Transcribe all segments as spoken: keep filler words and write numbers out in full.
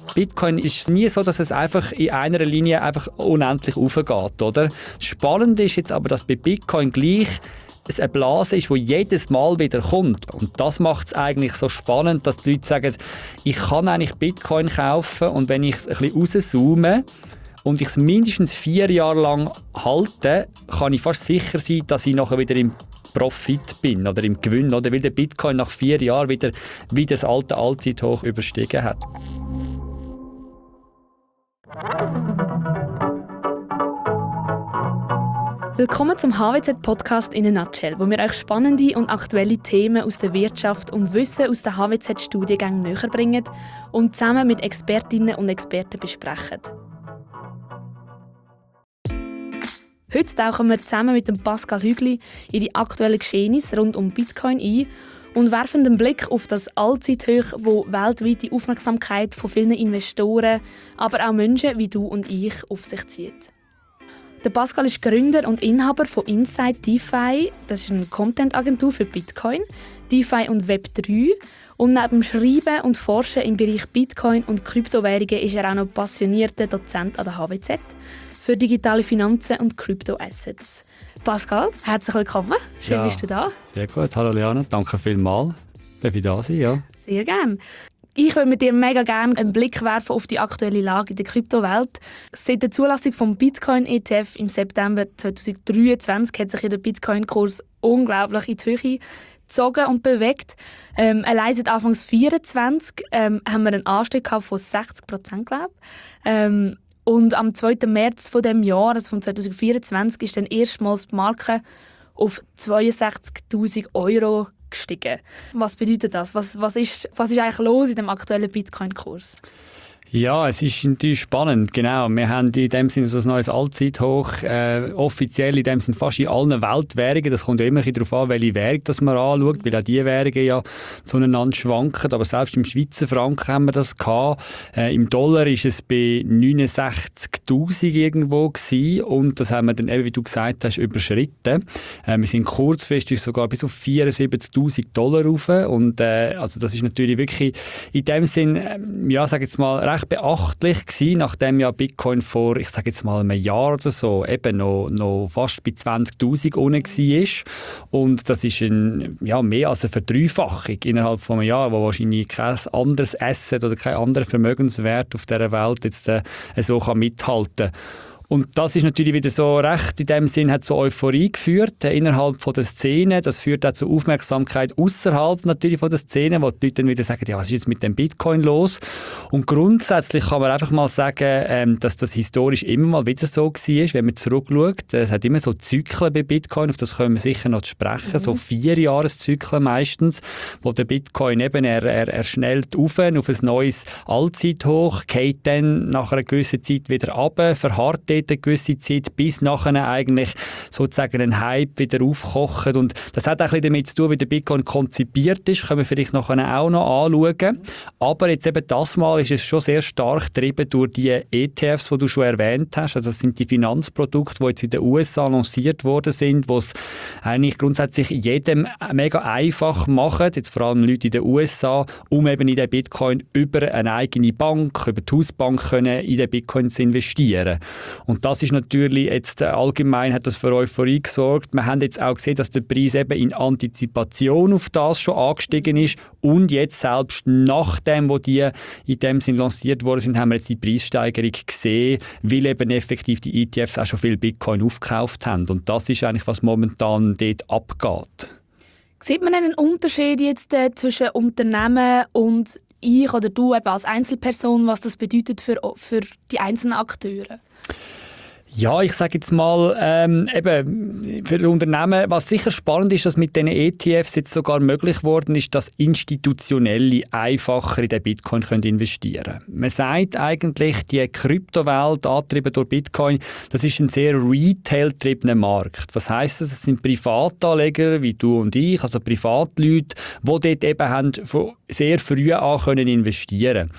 Bitcoin ist nie so, dass es einfach in einer Linie einfach unendlich aufgeht, oder? Spannend ist jetzt aber, dass bei Bitcoin gleich es eine Blase ist, die jedes Mal wieder kommt. Und das macht es eigentlich so spannend, dass die Leute sagen, ich kann eigentlich Bitcoin kaufen und wenn ich es ein bisschen rauszoome und ich es mindestens vier Jahre lang halte, kann ich fast sicher sein, dass ich nachher wieder im Profit bin oder im Gewinn, oder weil der Bitcoin nach vier Jahren wieder, wieder das alte Allzeithoch überstiegen hat. Willkommen zum H W Z-Podcast in a Nutshell, wo wir euch spannende und aktuelle Themen aus der Wirtschaft und Wissen aus den H W Z-Studiengängen näher bringen und zusammen mit Expertinnen und Experten besprechen. Heute tauchen wir zusammen mit dem Pascal Hügli in die aktuellen Geschehnisse rund um Bitcoin ein und werfen den Blick auf das Allzeithoch, wo weltweit die Aufmerksamkeit von vielen Investoren, aber auch Menschen wie du und ich auf sich zieht. Der Pascal ist Gründer und Inhaber von Insight DeFi. Das ist eine Content-Agentur für Bitcoin, DeFi und Web drei. Und neben dem Schreiben und Forschen im Bereich Bitcoin und Kryptowährungen ist er auch noch passionierter Dozent an der H W Z für digitale Finanzen und Kryptoassets. Pascal, herzlich willkommen. Schön, ja, bist du da. Sehr gut. Hallo Liana, danke vielmals. Darf ich da sein? Ja. Sehr gerne. Ich würde mit dir mega gerne einen Blick werfen auf die aktuelle Lage in der Kryptowelt. Seit der Zulassung vom Bitcoin-E T F im September zwanzig dreiundzwanzig hat sich der Bitcoin-Kurs unglaublich in die Höhe gezogen und bewegt. Ähm, allein seit Anfang vierundzwanzig ähm, haben wir einen Anstieg von sechzig Prozent, glaube ich. Ähm, und am zweiten März von dem Jahr, also von zwanzig vierundzwanzig, ist dann erstmals die Marke auf zweiundsechzigtausend Euro gestiegen. Was bedeutet das? Was, was, ist, was ist eigentlich los in dem aktuellen Bitcoin-Kurs? Ja, es ist natürlich spannend, genau. Wir haben in dem Sinne so ein neues Allzeithoch, äh, offiziell in dem Sinne fast in allen Weltwährungen. Das kommt ja immer ein bisschen darauf an, welche Währung das man anschaut, weil auch diese Währungen ja zueinander schwanken. Aber selbst im Schweizer Franken haben wir das gehabt. Äh, Im Dollar ist es bei neunundsechzigtausend irgendwo gewesen und das haben wir dann eben, wie du gesagt hast, überschritten. Äh, wir sind kurzfristig sogar bis auf vierundsiebzigtausend Dollar rauf und äh, also das ist natürlich wirklich in dem Sinne, äh, ja, sag jetzt mal, recht beachtlich gewesen, nachdem ja Bitcoin vor, ich sage jetzt mal einem Jahr oder so, eben noch, noch fast bei zwanzigtausend unten war. Und das ist ein, ja, mehr als eine Verdreifachung innerhalb von einem Jahr, wo wahrscheinlich kein anderes Asset oder kein anderer Vermögenswert auf dieser Welt jetzt äh, so kann mithalten kann. Und das ist natürlich wieder so recht, in dem Sinn hat so Euphorie geführt äh, innerhalb von der Szene. Das führt auch zu Aufmerksamkeit außerhalb natürlich von der Szene, wo die Leute dann wieder sagen, ja, was ist jetzt mit dem Bitcoin los? Und grundsätzlich kann man einfach mal sagen, ähm, dass das historisch immer mal wieder so war, wenn man zurückschaut. Es hat immer so Zyklen bei Bitcoin, auf das können wir sicher noch sprechen, mhm. so Vierjahreszyklen meistens, wo der Bitcoin eben, er, er, er schnellt auf, auf ein neues Allzeithoch, geht dann nach einer gewissen Zeit wieder runter, verharrt eine gewisse Zeit, bis nachher eigentlich sozusagen ein Hype wieder aufkocht. Und das hat auch ein bisschen damit zu tun, wie der Bitcoin konzipiert ist, können wir vielleicht nachher auch noch anschauen. Aber jetzt eben das Mal ist es schon sehr stark getrieben durch die E T Fs, die du schon erwähnt hast. Also das sind die Finanzprodukte, die jetzt in den U S A lanciert worden sind, die es eigentlich grundsätzlich jedem mega einfach machen, jetzt vor allem Leute in den U S A, um eben in den Bitcoin über eine eigene Bank, über die Hausbank können, in den Bitcoin zu investieren. Und das ist natürlich jetzt allgemein hat das für Euphorie gesorgt. Wir haben jetzt auch gesehen, dass der Preis eben in Antizipation auf das schon angestiegen ist und jetzt selbst nachdem, wo die in dem Sinn lanciert worden sind, haben wir jetzt die Preissteigerung gesehen, weil eben effektiv die E T Fs auch schon viel Bitcoin aufgekauft haben. Und das ist eigentlich, was momentan dort abgeht. Sieht man einen Unterschied jetzt äh, zwischen Unternehmen und ich oder du eben als Einzelperson, was das bedeutet für, für die einzelnen Akteure? Ja, ich sage jetzt mal, ähm, eben für Unternehmen, was sicher spannend ist, dass mit den E T Fs jetzt sogar möglich geworden ist, dass Institutionelle einfacher in den Bitcoin können investieren können. Man sagt eigentlich, die Kryptowelt, angetrieben durch Bitcoin, das ist ein sehr retail-getriebener Markt. Was heisst das? Es sind Privatanleger wie du und ich, also Privatleute, die dort eben haben von sehr früh an können investieren.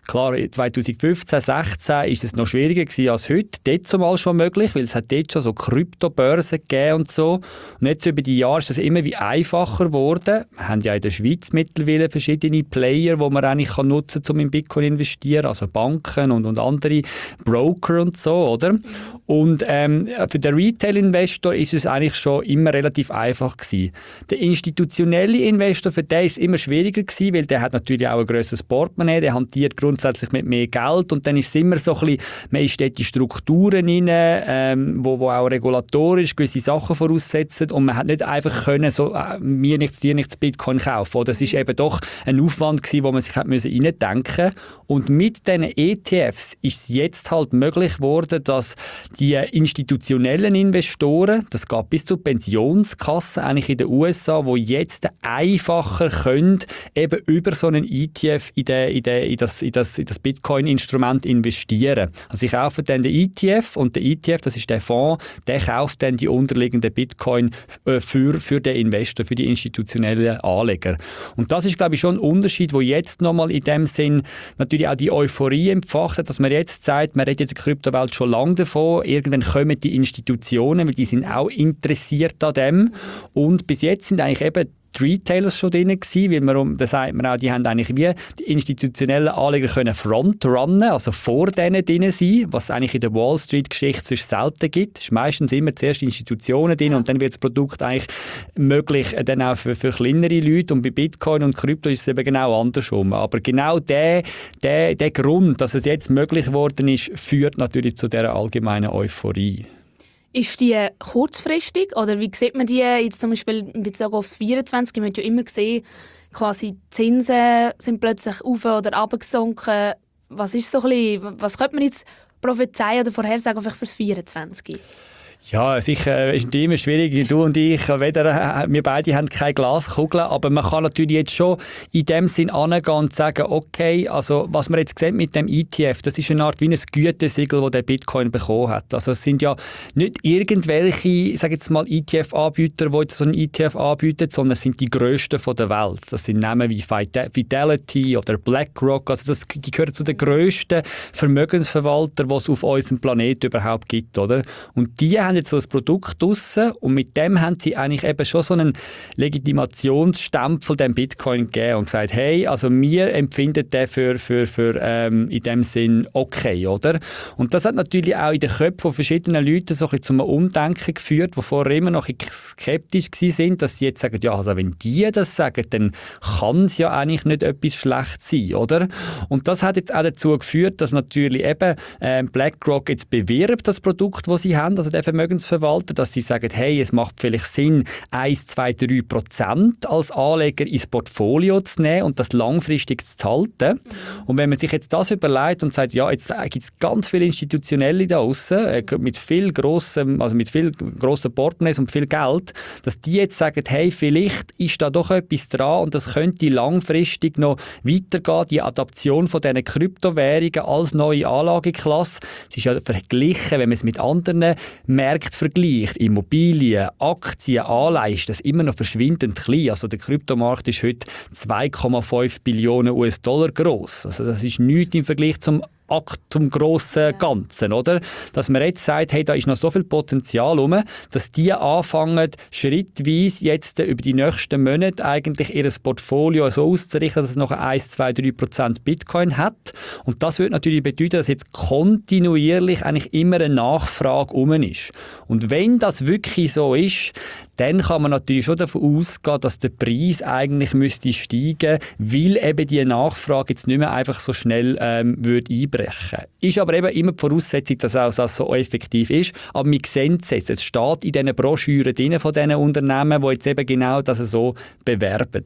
Klar, zweitausendfünfzehn, sechzehn ist es noch schwieriger gewesen als heute. Dort zumal schon möglich, weil es hat dort schon so Kryptobörsen gegeben und so. Und jetzt über die Jahre ist das immer wie einfacher geworden. Wir haben ja in der Schweiz mittlerweile verschiedene Player, die man eigentlich kann nutzen kann, um in Bitcoin zu investieren. Also Banken und, und andere Broker und so, oder? Und ähm, für den Retail-Investor ist es eigentlich schon immer relativ einfach gewesen. Der institutionelle Investor, für den ist es immer schwieriger gewesen, weil der hat natürlich auch ein grösseres Portemonnaie, der hantiert grundsätzlich mit mehr Geld und dann ist es immer so ein bisschen, man ist dort in Strukturen rein, ähm, wo, wo auch regulatorisch gewisse Sachen voraussetzen und man hat nicht einfach können, so äh, mir nichts, dir nichts Bitcoin kaufen. Das ist eben doch ein Aufwand gewesen, wo man sich hat müssen reindenken. Und mit diesen E T Fs ist es jetzt halt möglich geworden, dass die institutionellen Investoren, das geht bis zur Pensionskasse eigentlich in den U S A, wo jetzt einfacher können, eben über so einen E T F in, den, in, den, in das, in das, in das Bitcoin-Instrument investieren. Also sie kaufen dann den E T F und der E T F, das ist der Fonds, der kauft dann die unterliegenden Bitcoin äh, für, für den Investor, für die institutionellen Anleger. Und das ist, glaube ich, schon ein Unterschied, wo jetzt nochmal in dem Sinn natürlich auch die Euphorie empfacht hat, dass man jetzt sagt, man redet in der Kryptowelt schon lange davon, irgendwann kommen die Institutionen, weil die sind auch interessiert an dem. Und bis jetzt sind eigentlich eben die Retailers schon drin gewesen, weil man, da sagt man auch, die haben eigentlich wie die institutionellen Anleger können frontrunnen, also vor denen drin sein, was eigentlich in der Wall Street-Geschichte sonst selten gibt. Es ist meistens immer zuerst Institutionen drin und dann wird das Produkt eigentlich möglich dann auch für, für kleinere Leute und bei Bitcoin und Krypto ist es eben genau andersrum. Aber genau der, der, der Grund, dass es jetzt möglich geworden ist, führt natürlich zu dieser allgemeinen Euphorie. Ist die kurzfristig oder wie sieht man die jetzt zum Beispiel in Bezug aufs vierundzwanzig? Man hat ja immer gesehen, quasi die Zinsen sind plötzlich auf- oder runtergesunken. Was ist so ein bisschen, was könnte man jetzt prophezeien oder vorhersagen für das vierundzwanzig? Ja, sicher ist immer schwierig. Du und ich, weder, wir beide haben keine Glaskugel, aber man kann natürlich jetzt schon in dem Sinn angehen und sagen, okay, also was man jetzt sieht mit dem E T F, das ist eine Art wie ein Gütesiegel, das der Bitcoin bekommen hat. Also es sind ja nicht irgendwelche, ich sage jetzt mal E T F-Anbieter, die jetzt so einen E T F anbieten, sondern es sind die grössten von der Welt. Das sind Namen wie Fidelity oder BlackRock, also das, die gehören zu den grössten Vermögensverwaltern, die es auf unserem Planeten überhaupt gibt, oder? Und die haben jetzt so ein Produkt draussen und mit dem haben sie eigentlich eben schon so einen Legitimationsstempel dem Bitcoin gegeben und gesagt, hey, also wir empfinden den für, für, für ähm, in dem Sinn okay, oder? Und das hat natürlich auch in den Köpfen von verschiedenen Leuten so ein bisschen zum Umdenken geführt, die vorher immer noch skeptisch waren, dass sie jetzt sagen, ja, also wenn die das sagen, dann kann es ja eigentlich nicht etwas Schlechtes sein, oder? Und das hat jetzt auch dazu geführt, dass natürlich eben äh, BlackRock jetzt bewirbt, das Produkt, das sie haben, also der Vermögensverwalter, dass sie sagen, hey, es macht vielleicht Sinn, eins, zwei, drei Prozent als Anleger ins Portfolio zu nehmen und das langfristig zu halten. Mhm. Und wenn man sich jetzt das überlegt und sagt, ja, jetzt gibt es ganz viele Institutionelle da draussen, äh, mit viel grossem, also mit viel grossen Portemonnaies und viel Geld, dass die jetzt sagen, hey, vielleicht ist da doch etwas dran und das könnte langfristig noch weitergehen, die Adaption von diesen Kryptowährungen als neue Anlageklasse. Es ist ja verglichen, wenn man es mit anderen Märkten vergleicht, Immobilien, Aktien, Anleihen, ist das immer noch verschwindend klein. Also der Kryptomarkt ist heute zwei Komma fünf Billionen U S Dollar gross. Also das ist nichts im Vergleich zum Akt zum grossen Ganzen, oder? Dass man jetzt sagt, hey, da ist noch so viel Potenzial rum, dass die anfangen, schrittweise jetzt über die nächsten Monate eigentlich ihr Portfolio so auszurichten, dass es noch eins, zwei, drei Prozent Bitcoin hat. Und das würde natürlich bedeuten, dass jetzt kontinuierlich eigentlich immer eine Nachfrage rum ist. Und wenn das wirklich so ist, dann kann man natürlich schon davon ausgehen, dass der Preis eigentlich müsste steigen, weil eben die Nachfrage jetzt nicht mehr einfach so schnell ähm, würde einbrechen. Ist aber eben immer die Voraussetzung, dass auch das so effektiv ist. Aber wir sehen es jetzt. Es steht in diesen Broschüren drin von diesen Unternehmen, die jetzt eben genau das so bewerben.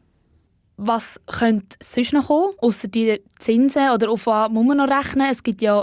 Was könnte sonst noch kommen, ausser die Zinsen? Oder auf was muss man noch rechnen? Es gibt ja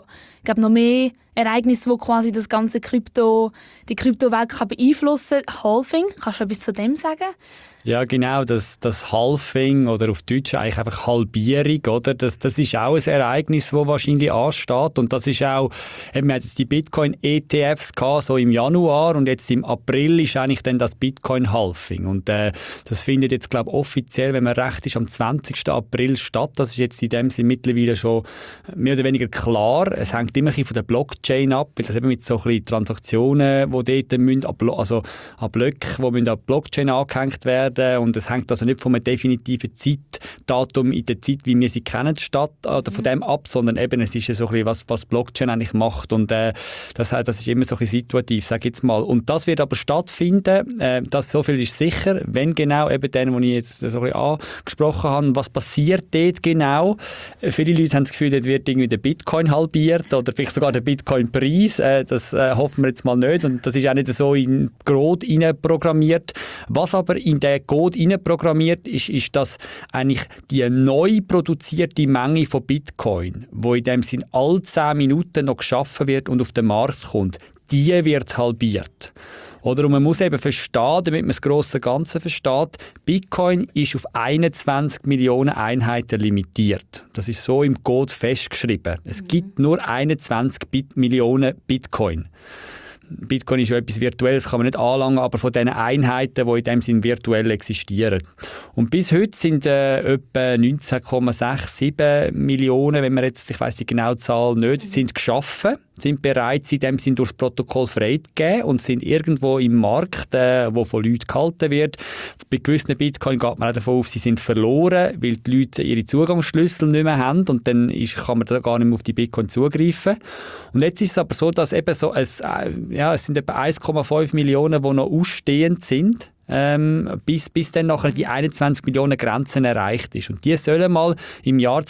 glaube, noch mehr Ereignisse, die quasi das ganze Krypto, die Kryptowelt kann beeinflussen kann. Halving, kannst du etwas zu dem sagen? Ja, genau, das, das Halving oder auf Deutsch eigentlich einfach Halbierung, oder? Das, das ist auch ein Ereignis, das wahrscheinlich ansteht. Und das ist auch, eben, wir hatten jetzt die Bitcoin-E T Fs gehabt, so im Januar, und jetzt im April ist eigentlich dann das Bitcoin-Halving. Und äh, das findet jetzt, glaube ich, offiziell, wenn man recht ist, am zwanzigsten April statt. Das ist jetzt in dem Sinne mittlerweile schon mehr oder weniger klar. Es hängt immer ein bisschen von der Blockchain ab, weil das eben mit so ein bisschen Transaktionen, die dort müssen, also an Blöcken, die müssen an die Blockchain angehängt werden. Und es hängt also nicht von einem definitiven Zeitdatum in der Zeit, wie wir sie kennen, statt, oder von dem ab, sondern eben es ist ja so ein bisschen, was, was Blockchain eigentlich macht. Und äh, das, das ist immer so ein bisschen situativ, sage ich jetzt mal. Und das wird aber stattfinden, äh, das so viel ist sicher, wenn genau eben den, den ich jetzt so ein bisschen angesprochen habe, was passiert dort genau. Viele Leute haben das Gefühl, dort wird irgendwie der Bitcoin halbiert oder vielleicht sogar der Bitcoin-Preis. Äh, das äh, hoffen wir jetzt mal nicht. Und das ist auch nicht so in Code programmiert. Was aber in den Code hineinprogrammiert ist, ist, dass eigentlich die neu produzierte Menge von Bitcoin, die in dem Sinn alle zehn Minuten noch geschaffen wird und auf den Markt kommt, die wird halbiert. Oder, und man muss eben verstehen, damit man das grosse Ganze versteht, Bitcoin ist auf einundzwanzig Millionen Einheiten limitiert. Das ist so im Code festgeschrieben. Es mhm. gibt nur einundzwanzig Bit- Millionen Bitcoin. Bitcoin ist ja etwas Virtuelles, kann man nicht anlangen, aber von diesen Einheiten, die in dem Sinn virtuell existieren. Und bis heute sind äh, etwa neunzehn Komma sechsundsiebzig Millionen, wenn man jetzt, ich weiss die genaue Zahl nicht, sind geschaffen, sind bereits in dem Sinn durch das Protokoll freigegeben und sind irgendwo im Markt, äh, wo von Leuten gehalten wird. Bei gewissen Bitcoin geht man auch davon auf, sie sind verloren, weil die Leute ihre Zugangsschlüssel nicht mehr haben und dann ist, kann man da gar nicht mehr auf die Bitcoin zugreifen. Und jetzt ist es aber so, dass eben so ein, äh, ja, es sind etwa eins Komma fünf Millionen, die noch ausstehend sind. Ähm, bis, bis dann nachher die einundzwanzig Millionen Grenzen erreicht ist. Und die sollen mal im Jahr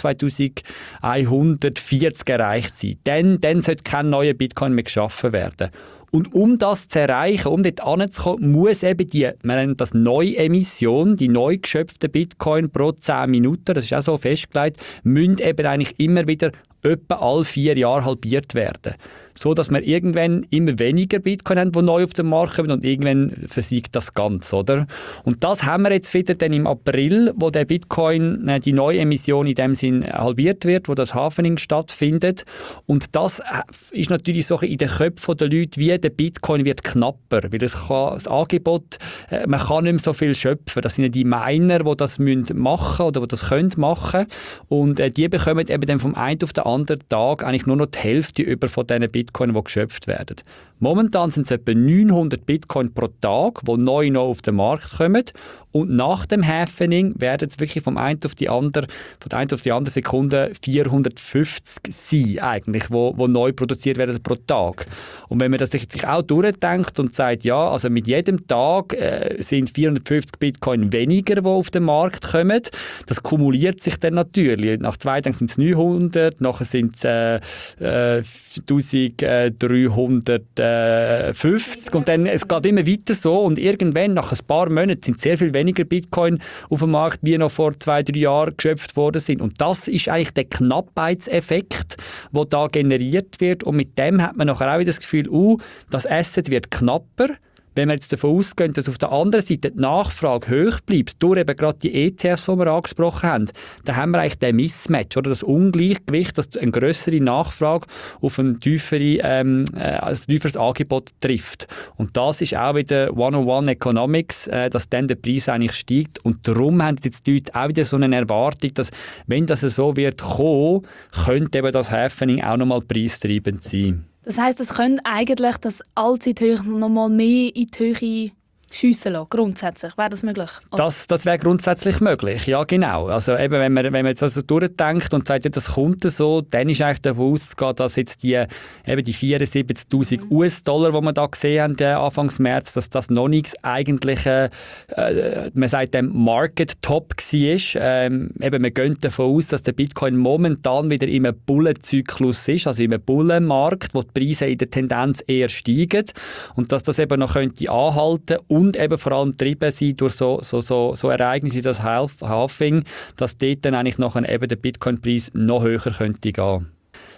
zweitausendeinhundertvierzig erreicht sein. Dann, dann sollte kein neuer Bitcoin mehr geschaffen werden. Und um das zu erreichen, um dort anzukommen, muss eben die, wir nennen das Neuemission, die neu geschöpften Bitcoin pro zehn Minuten, das ist auch so festgelegt, müssen eben eigentlich immer wieder etwa alle vier Jahre halbiert werden. So, dass wir irgendwann immer weniger Bitcoin haben, die neu auf den Markt kommen und irgendwann versiegt das Ganze, oder? Und das haben wir jetzt wieder dann im April, wo der Bitcoin, äh, die neue Emission in dem Sinn halbiert wird, wo das Halving stattfindet. Und das ist natürlich so in den Köpfen der Leute, wie der Bitcoin wird knapper, weil es kann, das Angebot, äh, man kann nicht mehr so viel schöpfen. Das sind ja die Miner, die das machen müssen oder die das können machen. Und äh, die bekommen eben dann vom einen auf den anderen Tag eigentlich nur noch die Hälfte über von diesen Bitcoin, die geschöpft werden. Momentan sind es etwa neunhundert Bitcoin pro Tag, die neu noch auf den Markt kommen. Und nach dem Halving werden es wirklich vom einen auf die andere, von der einen auf die andere Sekunde vierhundertfünfzig sein, eigentlich, wo, wo neu produziert werden pro Tag. Und wenn man das sich, sich auch durchdenkt und sagt, ja, also mit jedem Tag äh, sind vierhundertfünfzig Bitcoin weniger, die auf den Markt kommen, das kumuliert sich dann natürlich. Nach zwei Tagen sind es neunhundert, nachher sind es äh, äh, eintausenddreihundertfünfzig und dann, es geht immer weiter so und irgendwann, nach ein paar Monaten, sind sehr viel weniger Bitcoin auf dem Markt, wie noch vor zwei, drei Jahren geschöpft worden sind. Und das ist eigentlich der Knappheitseffekt, der da generiert wird und mit dem hat man nachher auch wieder das Gefühl, uh, das Asset wird knapper. Wenn wir jetzt davon ausgehen, dass auf der anderen Seite die Nachfrage hoch bleibt, durch eben gerade die E T Fs, die wir angesprochen haben, dann haben wir eigentlich den Mismatch, oder das Ungleichgewicht, dass eine grössere Nachfrage auf ein, tiefere, ähm, äh, ein tieferes Angebot trifft. Und das ist auch wieder hundertundeins Economics, äh, dass dann der Preis eigentlich steigt. Und darum haben jetzt die Leute auch wieder so eine Erwartung, dass, wenn das so wird kommen, könnte eben das Halving auch nochmal preistreibend sein. Das heisst, es könnte eigentlich das Allzeithoch noch mal mehr in die Höhe schiessen lassen, grundsätzlich. Wäre das möglich? Das, das wäre grundsätzlich möglich, ja genau. Also eben, wenn man, wenn man jetzt also durchdenkt und sagt, ja, das kommt so, dann ist eigentlich davon auszugehen, dass jetzt die, eben die vierundsiebzigtausend mhm. U S-Dollar, die wir da gesehen haben, äh, Anfangs März, dass das noch nichts eigentlich, äh, man sagt dem Market Top war. Ähm, eben, man geht davon aus, dass der Bitcoin momentan wieder in einem Bullenzyklus ist, also in einem Bullenmarkt, wo die Preise in der Tendenz eher steigen und dass das eben noch könnte anhalten und Und eben vor allem getrieben sein durch so, so, so, so Ereignisse wie das Halving, dass dort dann eigentlich nachher eben der Bitcoin-Preis noch höher könnte gehen.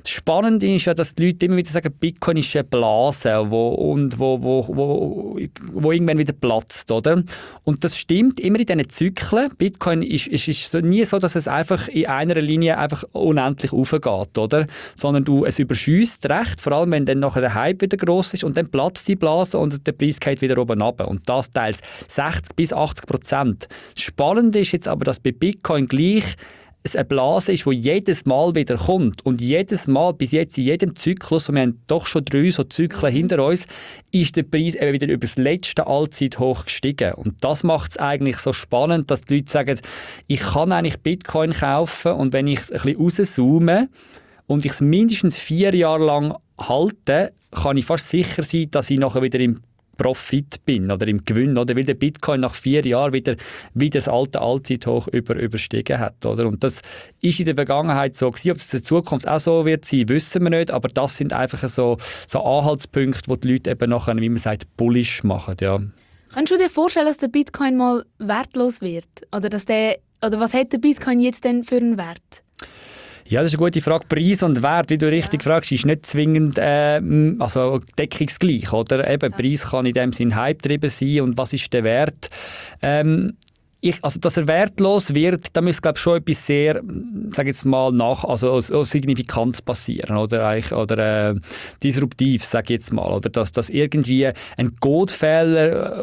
Das Spannende ist ja, dass die Leute immer wieder sagen, Bitcoin ist eine Blase, wo, und wo, wo, wo, wo irgendwann wieder platzt, oder? Und das stimmt immer in diesen Zyklen. Bitcoin ist, ist, ist nie so, dass es einfach in einer Linie einfach unendlich aufgeht, oder? Sondern du, es überschießt recht, vor allem wenn dann nachher der Hype wieder gross ist und dann platzt die Blase und der Preis geht wieder oben runter. Und das teils sechzig bis achtzig Prozent. Das Spannende ist jetzt aber, dass bei Bitcoin gleich es eine Blase ist, die jedes Mal wieder kommt. Und jedes Mal, bis jetzt in jedem Zyklus, und wir haben doch schon drei so Zyklen hinter uns, ist der Preis eben wieder über das letzte Allzeithoch gestiegen. Und das macht es eigentlich so spannend, dass die Leute sagen, ich kann eigentlich Bitcoin kaufen und wenn ich es ein bisschen rauszoome und ich es mindestens vier Jahre lang halte, kann ich fast sicher sein, dass ich nachher wieder im Profit bin oder im Gewinn, oder? Weil der Bitcoin nach vier Jahren wieder, wieder das alte Allzeithoch über, überstiegen hat. Oder? Und das ist in der Vergangenheit so gewesen. Ob es in der Zukunft auch so wird sein, wissen wir nicht, aber das sind einfach so, so Anhaltspunkte, wo die Leute eben nachher, wie man sagt, bullish machen. Ja. Kannst du dir vorstellen, dass der Bitcoin mal wertlos wird? Oder, dass der, oder was hat der Bitcoin jetzt denn für einen Wert? Ja, das ist eine gute Frage. Preis und Wert, wie du richtig ja. fragst, ist nicht zwingend äh, also deckungsgleich. Oder? Eben, ja. Preis kann in dem Sinn Hype-getrieben sein und was ist der Wert? Ähm, Ich, also, dass er wertlos wird, da muss, glaube ich, schon etwas sehr, sage jetzt mal, nach, also, also Signifikanz passieren, oder, eigentlich, oder äh, disruptiv, sage ich jetzt mal, oder dass, dass irgendwie ein Codefehler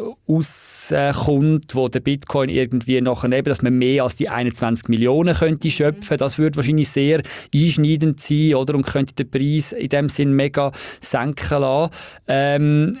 rauskommt, wo der Bitcoin irgendwie nachher eben, dass man mehr als die einundzwanzig Millionen könnte schöpfen, das würde wahrscheinlich sehr einschneidend sein, oder, und könnte den Preis in dem Sinn mega senken lassen. Ähm,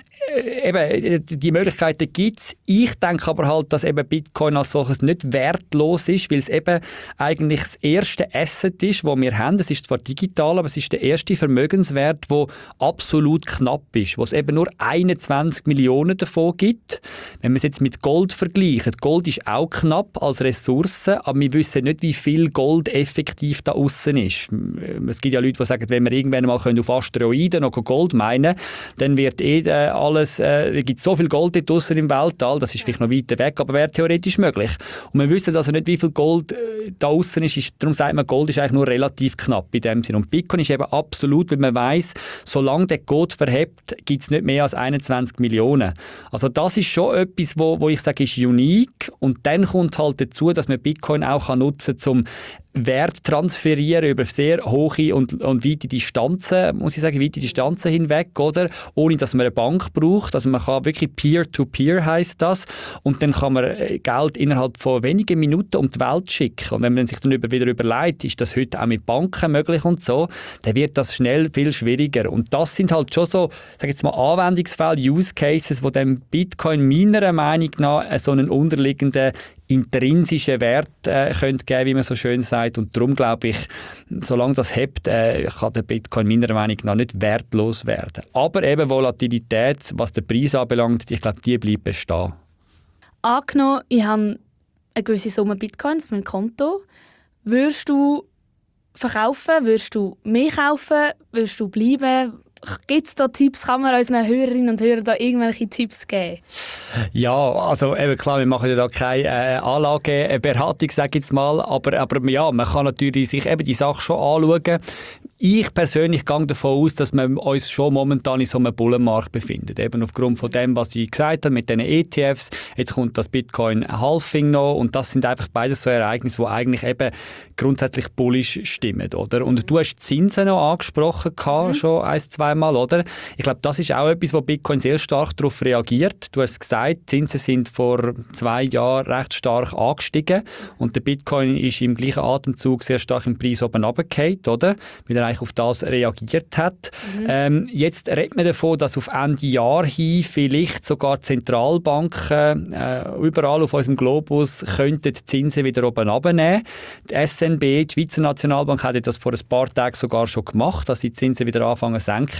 eben, die Möglichkeiten gibt es. Ich denke aber halt, dass eben Bitcoin als solches nicht wertlos ist, weil es eben eigentlich das erste Asset ist, das wir haben. Es ist zwar digital, aber es ist der erste Vermögenswert, der absolut knapp ist, wo es eben nur einundzwanzig Millionen davon gibt. Wenn man es jetzt mit Gold vergleicht, Gold ist auch knapp als Ressource, aber wir wissen nicht, wie viel Gold effektiv da außen ist. Es gibt ja Leute, die sagen, wenn wir irgendwann mal auf Asteroiden noch Gold meinen, dann wird eh äh, alles, äh, es gibt so viel Gold dort draussen im Weltall, das ist vielleicht noch weiter weg, aber wäre theoretisch möglich. Und wir wissen also nicht, wie viel Gold äh, da außen ist, ist. Darum sagt man, Gold ist eigentlich nur relativ knapp in dem Sinn. Und Bitcoin ist eben absolut, weil man weiss, solange der Code verhebt, gibt es nicht mehr als einundzwanzig Millionen. Also das ist schon etwas, wo, wo ich sage, ist unique. Und dann kommt halt dazu, dass man Bitcoin auch kann nutzen kann, um Wert transferieren über sehr hohe und, und weite Distanzen, muss ich sagen, weite Distanzen hinweg, oder? Ohne dass man eine Bank braucht. Also man kann wirklich Peer-to-Peer heisst das. Und dann kann man Geld innerhalb von wenigen Minuten um die Welt schicken. Und wenn man sich dann wieder überlegt, ist das heute auch mit Banken möglich und so, dann wird das schnell viel schwieriger. Und das sind halt schon so, sag jetzt mal, Anwendungsfälle, Use Cases, wo dem Bitcoin meiner Meinung nach so einen unterliegenden intrinsischen Wert äh, könnte geben, wie man so schön sagt. Und darum glaube ich, solange das hebt, äh, kann der Bitcoin meiner Meinung nach nicht wertlos werden. Aber eben Volatilität, was den Preis anbelangt, ich glaube, die bleibt bestehen. Angenommen, ich habe eine gewisse Summe Bitcoins auf meinem Konto. Würdest du verkaufen? Würdest du mehr kaufen? Würdest du bleiben? Gibt es da Tipps? Kann man unseren Hörerinnen und Hörern da irgendwelche Tipps geben? Ja, also eben klar, wir machen ja da keine äh, Anlageberatung, sage ich jetzt mal, aber, aber ja, man kann natürlich sich eben die Sache schon anschauen. Ich persönlich gehe davon aus, dass wir uns schon momentan in so einem Bullenmarkt befinden. Eben aufgrund von dem, was ich gesagt habe mit den E T Fs. Jetzt kommt das Bitcoin-Halving noch und das sind einfach beides so Ereignisse, die eigentlich eben grundsätzlich bullish stimmen, oder? Und du hast Zinsen noch angesprochen, mhm. schon ein, zwei Mal, oder? Ich glaube, das ist auch etwas, wo Bitcoin sehr stark darauf reagiert. Du hast gesagt, Zinsen sind vor zwei Jahren recht stark angestiegen und der Bitcoin ist im gleichen Atemzug sehr stark im Preis oben runtergefallen, oder? Weil er eigentlich auf das reagiert hat. Mhm. Ähm, jetzt redet man davon, dass auf Ende Jahr hin vielleicht sogar Zentralbanken äh, überall auf unserem Globus könnten die Zinsen wieder oben runternehmen. Die S N B, die Schweizer Nationalbank, hat das vor ein paar Tagen sogar schon gemacht, dass sie die Zinsen wieder anfangen zu senken.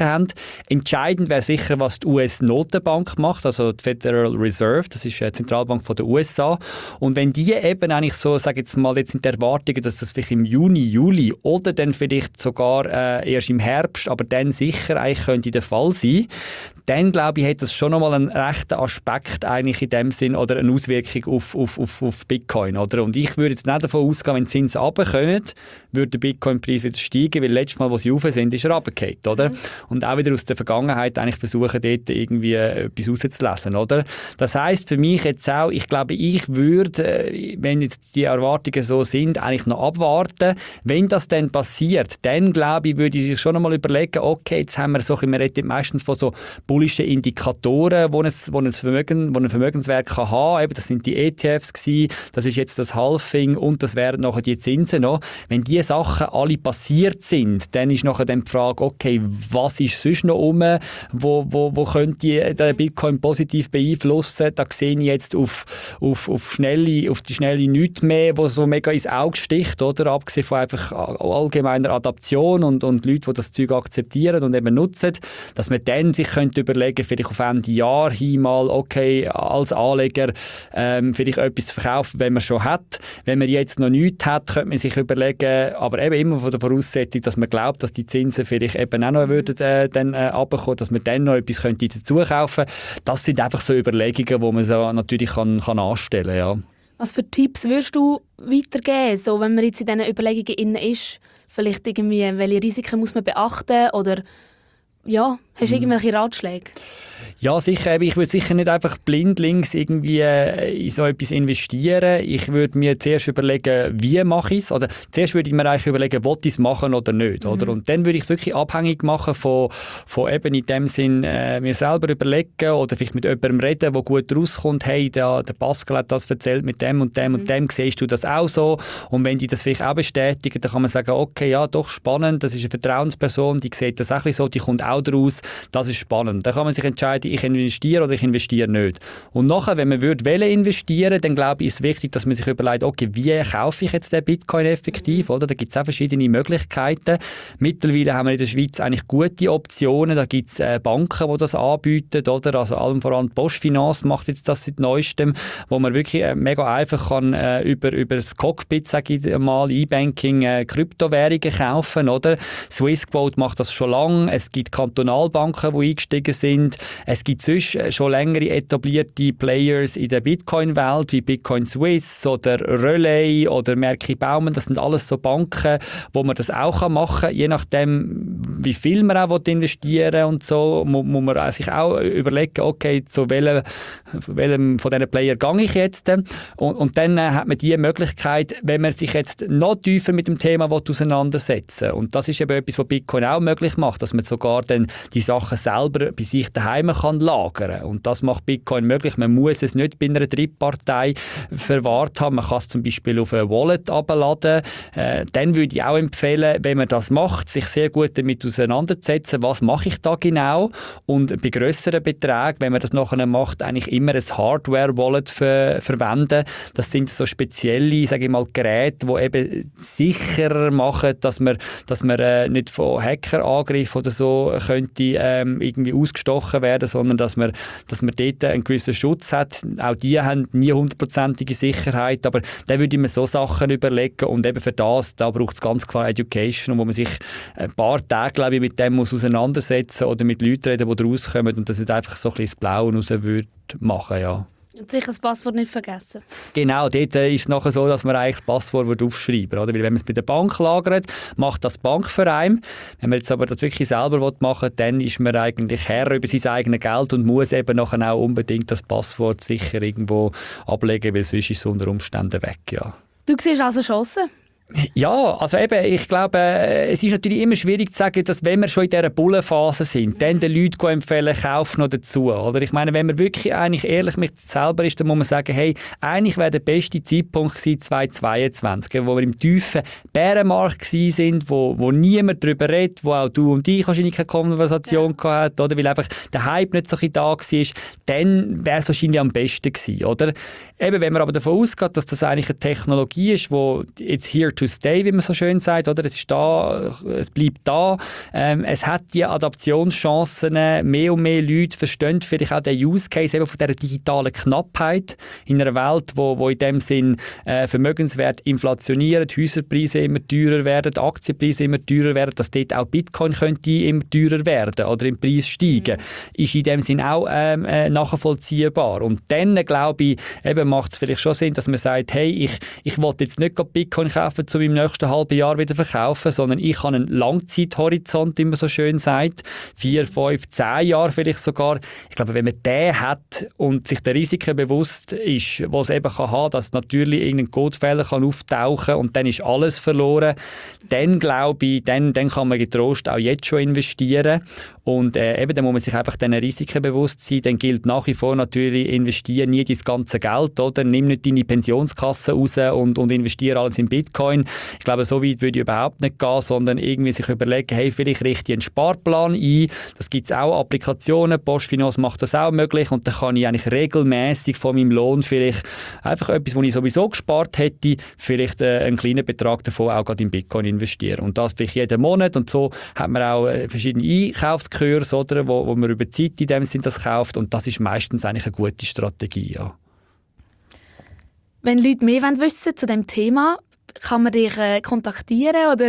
Risiken haben. Entscheidend wäre sicher, was die U S-Notenbank macht, also die Federal Reserve, das ist die Zentralbank von der U S A. Und wenn die eben eigentlich so, sage jetzt mal, jetzt sind die Erwartungen, dass das vielleicht im Juni, Juli oder dann vielleicht sogar äh, erst im Herbst, aber dann sicher eigentlich könnte der Fall sein, dann glaube ich, hat das schon nochmal einen rechten Aspekt eigentlich in dem Sinn oder eine Auswirkung auf, auf, auf, auf Bitcoin. Oder? Und ich würde jetzt nicht davon ausgehen, wenn die Zinsen runterkommen, würde der Bitcoin-Preis wieder steigen, weil letztes Mal, wo sie rauf sind, ist er runtergefallen, oder? Mhm. Und auch wieder aus der Vergangenheit eigentlich versuchen, dort irgendwie etwas rauszulesen, oder? Das heisst für mich jetzt auch, ich glaube, ich würde, wenn jetzt die Erwartungen so sind, eigentlich noch abwarten. Wenn das dann passiert, dann glaube ich, würde ich schon einmal überlegen, okay, jetzt haben wir so, wir reden meistens von so bullischen Indikatoren, die ein, wo ein, Vermögen, wo ein Vermögenswert kann haben kann. Das sind die E T Fs gewesen, das ist jetzt das Halving und das wären nachher die Zinsen noch. Wenn diese Sachen alle passiert sind, dann ist nachher dann die Frage, okay, was ist sonst noch rum, wo, wo, wo könnte der Bitcoin positiv beeinflussen? Da sehe ich jetzt auf, auf, auf, schnelle, auf die schnelle nichts mehr, wo so mega ins Auge sticht, oder? Abgesehen von einfach allgemeiner Adaption und, und Leute, die das Zeug akzeptieren und eben nutzen, dass man dann sich könnte überlegen, vielleicht auf Ende Jahr hin mal, okay, als Anleger ähm, vielleicht etwas zu verkaufen, wenn man schon hat. Wenn man jetzt noch nichts hat, könnte man sich überlegen, aber eben immer von der Voraussetzung, dass man glaubt, dass die Zinsen vielleicht eben auch noch würden, äh, dann äh, runterkommen, dass man dann noch etwas könnte dazu kaufen. Das sind einfach so Überlegungen, die man so natürlich kann, kann anstellen kann. Ja. Was für Tipps würdest du weitergeben, so, wenn man jetzt in diesen Überlegungen innen ist? Vielleicht irgendwie, welche Risiken muss man beachten oder ja, hast du irgendwelche Ratschläge? Ja, sicher. Ich würde sicher nicht einfach blindlings irgendwie in so etwas investieren. Ich würde mir zuerst überlegen, wie mache ich es. Oder zuerst würde ich mir eigentlich überlegen, will ich es machen oder nicht. Mhm. Oder? Und dann würde ich es wirklich abhängig machen von, von eben in dem Sinn äh, mir selber überlegen oder vielleicht mit jemandem reden, der gut rauskommt. Hey, der, der Pascal hat das erzählt mit dem und dem mhm. und dem. Siehst du das auch so? Und wenn die das vielleicht auch bestätigen, dann kann man sagen, okay, ja, doch spannend. Das ist eine Vertrauensperson, die sieht das auch so, die kommt auch daraus. Das ist spannend. Dann kann man sich entscheiden, ich investiere oder ich investiere nicht. Und nachher, wenn man würde investieren, dann glaube ich, ist es wichtig, dass man sich überlegt, okay, wie kaufe ich jetzt den Bitcoin effektiv? Oder? Da gibt es auch verschiedene Möglichkeiten. Mittlerweile haben wir in der Schweiz eigentlich gute Optionen. Da gibt es äh, Banken, die das anbieten. Oder? Also allem voran die Postfinance macht jetzt das seit Neuestem, wo man wirklich äh, mega einfach kann, äh, über, über das Cockpit, sage ich mal, E-Banking, äh, Kryptowährungen kaufen. Oder? Swissquote macht das schon lange. Es gibt Kantonalbanken, die eingestiegen sind. Es gibt sonst schon längere etablierte Players in der Bitcoin-Welt, wie Bitcoin Swiss oder Relay oder Merki Baumann. Das sind alles so Banken, wo man das auch machen kann. Je nachdem, wie viel man auch investieren und so, muss, muss man sich auch überlegen, okay, zu welchem, welchem von diesen Playern gehe ich jetzt. Und, und dann hat man die Möglichkeit, wenn man sich jetzt noch tiefer mit dem Thema auseinandersetzen will. Und das ist eben etwas, was Bitcoin auch möglich macht, dass man sogar dann die Sachen selber bei sich daheim kann lagern. Und das macht Bitcoin möglich. Man muss es nicht bei einer Drittpartei verwahrt haben. Man kann es zum Beispiel auf ein Wallet abladen. Äh, dann würde ich auch empfehlen, wenn man das macht, sich sehr gut damit auseinandersetzen, was mache ich da genau. Und bei grösseren Beträgen, wenn man das nachher macht, eigentlich immer ein Hardware-Wallet ver- verwenden. Das sind so spezielle, sage ich mal, Geräte, die eben sicherer machen, dass man, dass man äh, nicht von Hackerangriffen oder so könnte ähm, irgendwie ausgestochen werden, sondern dass man, dass man dort einen gewissen Schutz hat. Auch die haben nie hundertprozentige Sicherheit, aber da würde ich mir so Sachen überlegen und eben für das, da braucht es ganz klar Education, wo man sich ein paar Tage, glaube ich, mit dem muss auseinandersetzen oder mit Leuten reden, die da rauskommen und das nicht einfach so ein bisschen das Blaue raus würde machen, ja. Und sicher das Passwort nicht vergessen. Genau, dort ist es nachher so, dass man eigentlich das Passwort aufschreiben würde. Weil wenn man es bei der Bank lagert, macht das die Bank für einen. Wenn man jetzt aber das wirklich selber machen will, dann ist man eigentlich Herr über sein eigenes Geld und muss eben nachher auch unbedingt das Passwort sicher irgendwo ablegen, weil sonst ist es unter Umständen weg. Ja. Du siehst also Chancen? Ja, also eben, ich glaube, es ist natürlich immer schwierig zu sagen, dass wenn wir schon in dieser Bullenphase sind, dann den Leuten empfehlen, kaufen noch dazu. Oder ich meine, wenn man wirklich eigentlich ehrlich mit sich selber ist, dann muss man sagen, hey, eigentlich wäre der beste Zeitpunkt gewesen zweitausendzweiundzwanzig, wo wir im tiefen Bärenmarkt sind, wo, wo niemand darüber redet, wo auch du und ich wahrscheinlich keine Konversation ja. gehabt oder weil einfach der Hype nicht so da war, dann wäre es wahrscheinlich am besten gewesen, oder? Eben, wenn man aber davon ausgeht, dass das eigentlich eine Technologie ist, die jetzt here here to stay, wie man so schön sagt, oder? Es ist da, es bleibt da. Ähm, es hat die Adaptionschancen. Mehr und mehr Leute verstehen vielleicht auch den Use Case eben von dieser digitalen Knappheit in einer Welt, wo, wo in dem Sinn äh, Vermögenswerte inflationieren, die Häuserpreise immer teurer werden, die Aktienpreise immer teurer werden, dass dort auch Bitcoin könnte immer teurer werden oder im Preis steigen, mhm. ist in dem Sinn auch ähm, äh, nachvollziehbar. Und dann, glaube ich, eben macht es vielleicht schon Sinn, dass man sagt, hey, ich, ich will jetzt nicht Bitcoin kaufen, um im nächsten halben Jahr wieder verkaufen, sondern ich habe einen Langzeithorizont, wie man so schön sagt, vier, fünf, zehn Jahre vielleicht sogar. Ich glaube, wenn man den hat und sich der Risiken bewusst ist, was es eben kann haben, dass natürlich irgendein Codefehler kann auftauchen und dann ist alles verloren, dann glaube ich, dann, dann kann man getrost auch jetzt schon investieren. Und äh, eben, dann muss man sich einfach diesen Risiken bewusst sein. Dann gilt nach wie vor natürlich, investieren nie dein ganze Geld, oder? Nimm nicht deine Pensionskasse raus und, und investiere alles in Bitcoin. Ich glaube, so weit würde ich überhaupt nicht gehen, sondern irgendwie sich überlegen, hey, vielleicht richte ich einen Sparplan ein. Das gibt es auch Applikationen. PostFinance macht das auch möglich. Und dann kann ich eigentlich regelmäßig von meinem Lohn vielleicht einfach etwas, was ich sowieso gespart hätte, vielleicht äh, einen kleinen Betrag davon auch gerade in Bitcoin investieren. Und das vielleicht jeden Monat. Und so hat man auch äh, verschiedene Einkaufskurs, oder, wo, wo man über Zeit in dem Sinn das kauft. Und das ist meistens eigentlich eine gute Strategie, ja. Wenn Leute mehr wissen wollen zu diesem Thema, kann man dich äh, kontaktieren oder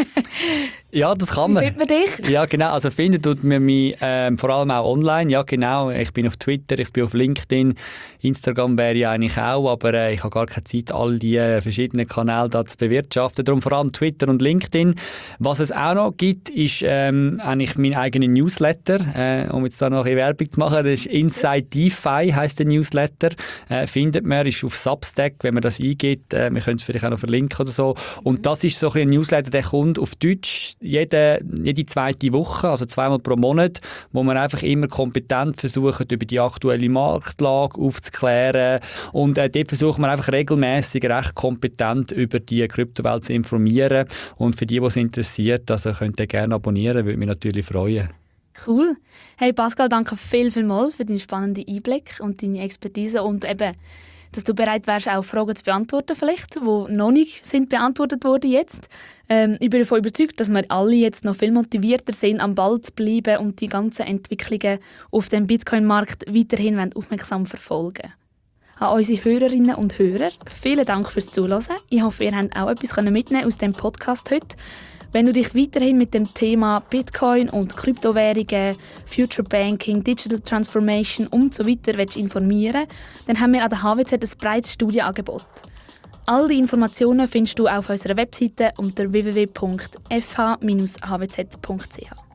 ja, das kann man. Wie findet man dich? Ja, genau. Also finden tut man mich ähm, vor allem auch online. Ja, genau. Ich bin auf Twitter, ich bin auf LinkedIn. Instagram wäre ich eigentlich auch, aber äh, ich habe gar keine Zeit, all die äh, verschiedenen Kanäle da zu bewirtschaften. Darum vor allem Twitter und LinkedIn. Was es auch noch gibt, ist ähm, eigentlich mein eigener Newsletter. Äh, um jetzt da noch eine Werbung zu machen, das ist Inside DeFi, heisst der Newsletter. Äh, findet man, ist auf Substack, wenn man das eingibt. Äh, wir können es vielleicht auch noch verlinken oder so. Und das ist so ein Newsletter, der kommt auf Deutsch jede, jede zweite Woche, also zweimal pro Monat, wo man einfach immer kompetent versucht, über die aktuelle Marktlage aufzuklären. Und äh, dort versuchen wir einfach regelmäßig recht kompetent über die Kryptowelt zu informieren. Und für die, die es interessiert, also könnt ihr gerne abonnieren, würde mich natürlich freuen. Cool. Hey Pascal, danke viel, viel mal für deinen spannenden Einblick und deine Expertise und eben, dass du bereit wärst, auch Fragen zu beantworten vielleicht, die noch nicht sind beantwortet worden jetzt. Ähm, ich bin davon überzeugt, dass wir alle jetzt noch viel motivierter sind, am Ball zu bleiben und die ganzen Entwicklungen auf dem Bitcoin-Markt weiterhin aufmerksam verfolgen. An unsere Hörerinnen und Hörer, vielen Dank fürs Zuhören. Ich hoffe, ihr habt auch etwas mitnehmen aus dem Podcast heute. Wenn du dich weiterhin mit dem Thema Bitcoin und Kryptowährungen, Future Banking, Digital Transformation und so weiter willst informieren, dann haben wir an der H W Z ein breites Studienangebot. All die Informationen findest du auf unserer Webseite unter w w w punkt f h dash h w z punkt c h.